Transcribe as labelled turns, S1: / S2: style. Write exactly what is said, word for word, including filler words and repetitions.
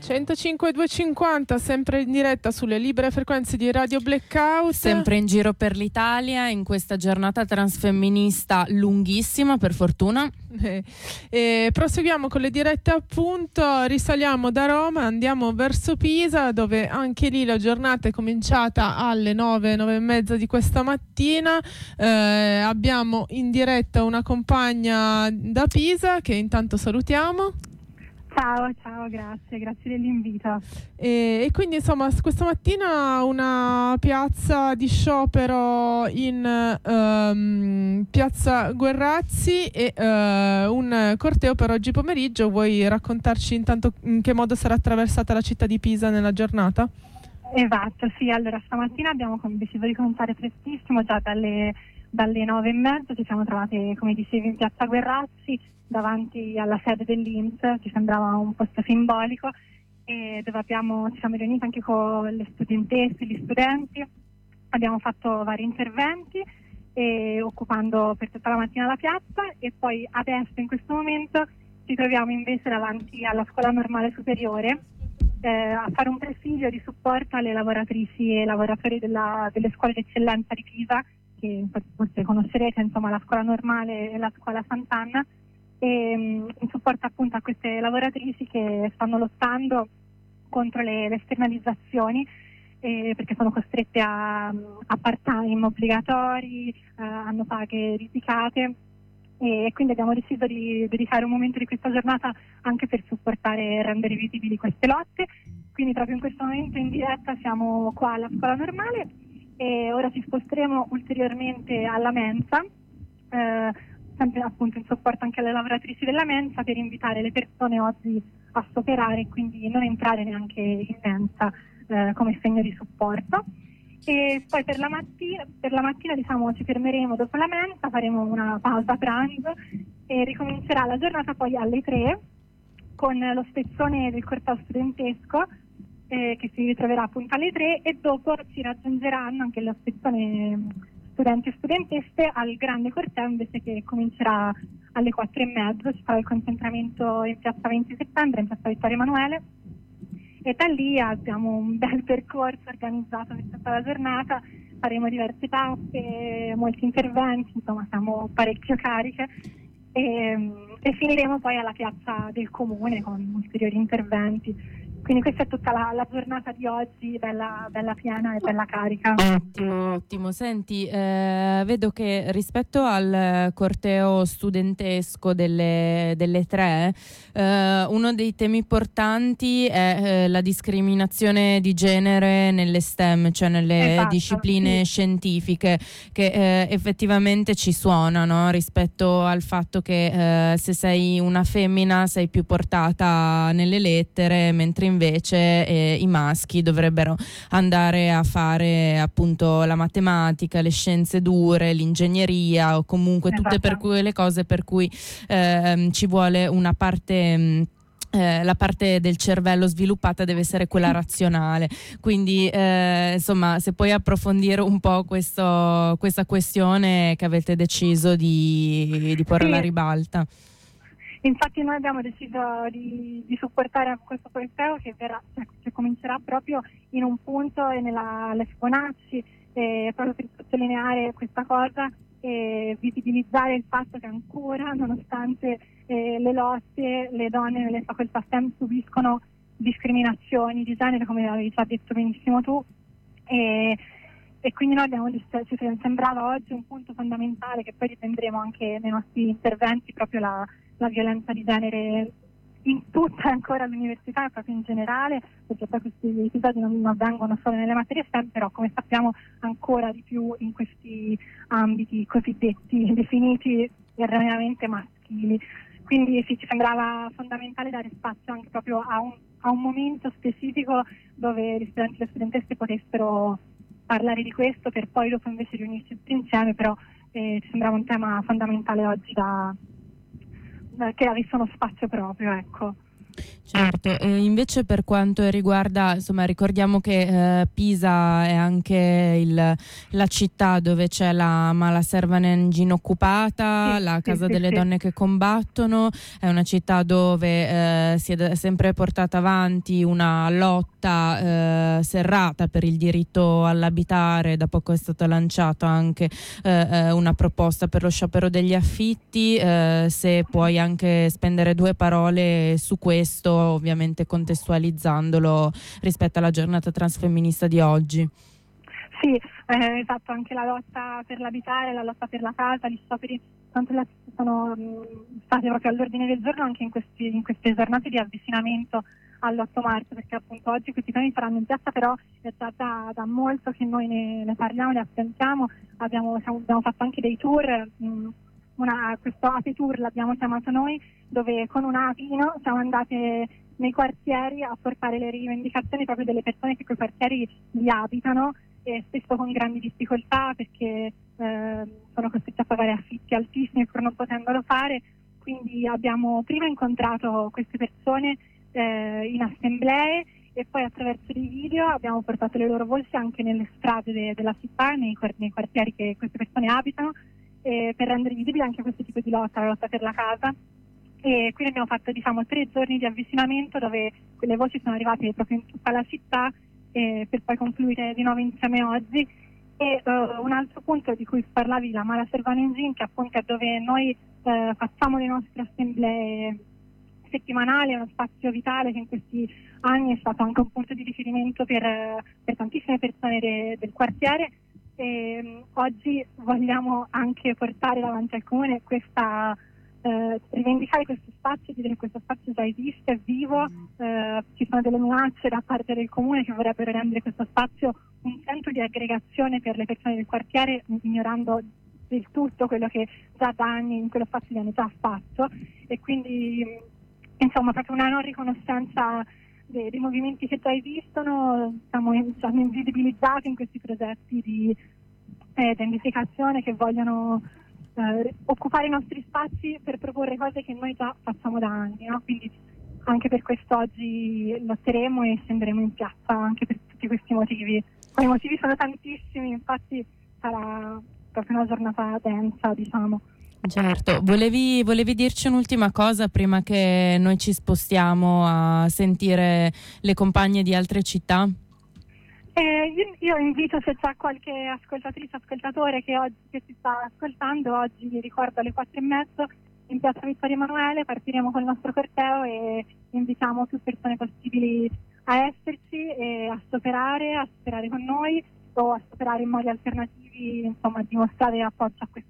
S1: centocinque e duecentocinquanta, sempre in diretta sulle libere frequenze di Radio Blackout.
S2: Sempre in giro per l'Italia in questa giornata transfemminista lunghissima, per fortuna.
S1: E, e proseguiamo con le dirette, appunto. Risaliamo da Roma, andiamo verso Pisa, dove anche lì la giornata è cominciata alle nove, nove e mezza di questa mattina. Eh, abbiamo in diretta una compagna da Pisa che intanto salutiamo.
S3: Ciao, ciao, grazie, grazie dell'invito.
S1: E, e quindi insomma questa mattina una piazza di sciopero in um, piazza Guerrazzi e uh, un corteo per oggi pomeriggio. Vuoi raccontarci intanto in che modo sarà attraversata la città di Pisa nella giornata?
S3: Esatto, sì, allora stamattina abbiamo deciso di cominciare prestissimo, già dalle, dalle nove e mezza ci siamo trovate, come dicevi, in piazza Guerrazzi, davanti alla sede dell'I N P S, ci sembrava un posto simbolico, e dove abbiamo, ci siamo riuniti anche con le studentesse, gli studenti, abbiamo fatto vari interventi e, occupando per tutta la mattina la piazza, e poi adesso in questo momento ci troviamo invece davanti alla scuola normale superiore eh, a fare un presidio di supporto alle lavoratrici e lavoratori della, delle scuole d'eccellenza di Pisa, che forse conoscerete, insomma la scuola normale e la scuola Sant'Anna, e in supporto appunto a queste lavoratrici che stanno lottando contro le, le esternalizzazioni, eh, perché sono costrette a, a part-time obbligatori, eh, hanno paghe risicate, e quindi abbiamo deciso di dedicare un momento di questa giornata anche per supportare e rendere visibili queste lotte. Quindi proprio in questo momento in diretta siamo qua alla scuola normale e ora ci sposteremo ulteriormente alla mensa, eh, sempre appunto in supporto anche alle lavoratrici della mensa, per invitare le persone oggi a stopperare e quindi non entrare neanche in mensa eh, come segno di supporto. E poi per la mattina, per la mattina diciamo ci fermeremo dopo la mensa, faremo una pausa pranzo e ricomincerà la giornata poi alle tre con lo spezzone del corteo studentesco eh, che si ritroverà appunto alle tre, e dopo ci raggiungeranno anche lo spezzone studenti e studentesse al grande corteo invece, che comincerà alle quattro e mezza. Ci sarà il concentramento in piazza venti settembre, in piazza Vittorio Emanuele, e da lì abbiamo un bel percorso organizzato per tutta la giornata, faremo diverse tappe, molti interventi, insomma siamo parecchio cariche, e, e finiremo poi alla piazza del comune con ulteriori interventi. Quindi questa è tutta la, la giornata di oggi, bella, bella piena e bella carica.
S2: Ottimo, ottimo. Senti, eh, vedo che rispetto al corteo studentesco delle, delle tre, eh, uno dei temi importanti è eh, la discriminazione di genere nelle STEM, cioè nelle
S3: esatto,
S2: discipline
S3: sì.
S2: scientifiche, che eh, effettivamente ci suona, no? Rispetto al fatto che eh, se sei una femmina sei più portata nelle lettere, mentre invece eh, i maschi dovrebbero andare a fare appunto la matematica, le scienze dure, l'ingegneria, o comunque tutte per quelle cose per cui eh, ci vuole una parte mh, Eh, la parte del cervello sviluppata deve essere quella razionale, quindi eh, insomma se puoi approfondire un po' questo, questa questione che avete deciso di, di porre
S3: sì.
S2: alla ribalta.
S3: Infatti noi abbiamo deciso di, di supportare questo corteo che, verrà, cioè, che comincerà proprio in un punto e nella alle Fibonacci, eh, proprio per sottolineare questa cosa e visibilizzare il fatto che ancora, nonostante eh, le lotte, le donne nelle facoltà STEM subiscono discriminazioni di genere, come avevi già detto benissimo tu, e, e quindi noi abbiamo deciso, ci sembrava oggi un punto fondamentale, che poi riprenderemo anche nei nostri interventi, proprio la la violenza di genere in tutta ancora l'università e proprio in generale, perché poi questi episodi non avvengono solo nelle materie STEM, però come sappiamo ancora di più in questi ambiti cosiddetti definiti erroneamente maschili. Quindi sì, ci sembrava fondamentale dare spazio anche proprio a un, a un momento specifico dove gli studenti e le studentesse potessero parlare di questo, per poi dopo invece riunirci tutti insieme, però eh, ci sembrava un tema fondamentale oggi da che avesse uno spazio proprio, ecco.
S2: Certo, e invece per quanto riguarda, insomma, ricordiamo che eh, Pisa è anche il, la città dove c'è la Malaservanengin occupata,
S3: Sì,
S2: la
S3: sì,
S2: Casa
S3: sì,
S2: delle
S3: sì.
S2: Donne che combattono, è una città dove eh, si è da- sempre portata avanti una lotta eh, serrata per il diritto all'abitare. Da poco è stata lanciata anche eh, eh, una proposta per lo sciopero degli affitti, eh, se puoi anche spendere due parole su questo, ovviamente contestualizzandolo rispetto alla giornata transfemminista di oggi.
S3: Sì, eh, esatto, anche la lotta per l'abitare, la lotta per la casa, gli scioperi sono mh, stati proprio all'ordine del giorno anche in, questi, in queste giornate di avvicinamento all'otto marzo, perché appunto oggi questi temi saranno in piazza, però è già da, da molto che noi ne, ne parliamo, ne affrontiamo, abbiamo, siamo, abbiamo fatto anche dei tour, mh, una, questo Ape Tour l'abbiamo chiamato noi, dove con un apino siamo andate nei quartieri a portare le rivendicazioni proprio delle persone che quei quartieri li abitano, e spesso con grandi difficoltà perché eh, sono costretti a pagare affitti altissimi pur non potendolo fare. Quindi abbiamo prima incontrato queste persone eh, in assemblee e poi attraverso dei video abbiamo portato le loro voci anche nelle strade de- della città, nei, nei quartieri che queste persone abitano, eh, per rendere visibile anche questo tipo di lotta, la lotta per la casa. E quindi abbiamo fatto, diciamo, tre giorni di avvicinamento dove quelle voci sono arrivate proprio in tutta la città, eh, per poi concludere di nuovo insieme oggi. E uh, un altro punto di cui parlavi, la Malaservanengin, che appunto è dove noi uh, facciamo le nostre assemblee settimanali, è uno spazio vitale che in questi anni è stato anche un punto di riferimento per, per tantissime persone de, del quartiere. E um, oggi vogliamo anche portare davanti al comune questa Eh, rivendicare questo spazio, dire che questo spazio già esiste, è vivo, eh, ci sono delle minacce da parte del comune che vorrebbero rendere questo spazio un centro di aggregazione per le persone del quartiere, ignorando del tutto quello che già da anni in quello spazio viene già fatto, e quindi insomma proprio una non riconoscenza dei, dei movimenti che già esistono. Siamo, siamo invisibilizzati in questi progetti di eh, identificazione che vogliono Eh, occupare i nostri spazi per proporre cose che noi già facciamo da anni, no? Quindi anche per questo oggi lotteremo e scenderemo in piazza anche per tutti questi motivi. Poi i motivi sono tantissimi, infatti sarà proprio una giornata densa, diciamo.
S2: Certo, volevi, volevi dirci un'ultima cosa prima che noi ci spostiamo a sentire le compagne di altre città?
S3: Eh, io, io invito, se c'è qualche ascoltatrice, ascoltatore che oggi che si sta ascoltando, oggi vi ricordo alle quattro e mezzo in piazza Vittorio Emanuele partiremo col nostro corteo e invitiamo più persone possibili a esserci e a stioperare, a stioperare con noi o a stioperare in modi alternativi, insomma, a dimostrare appoggio a questo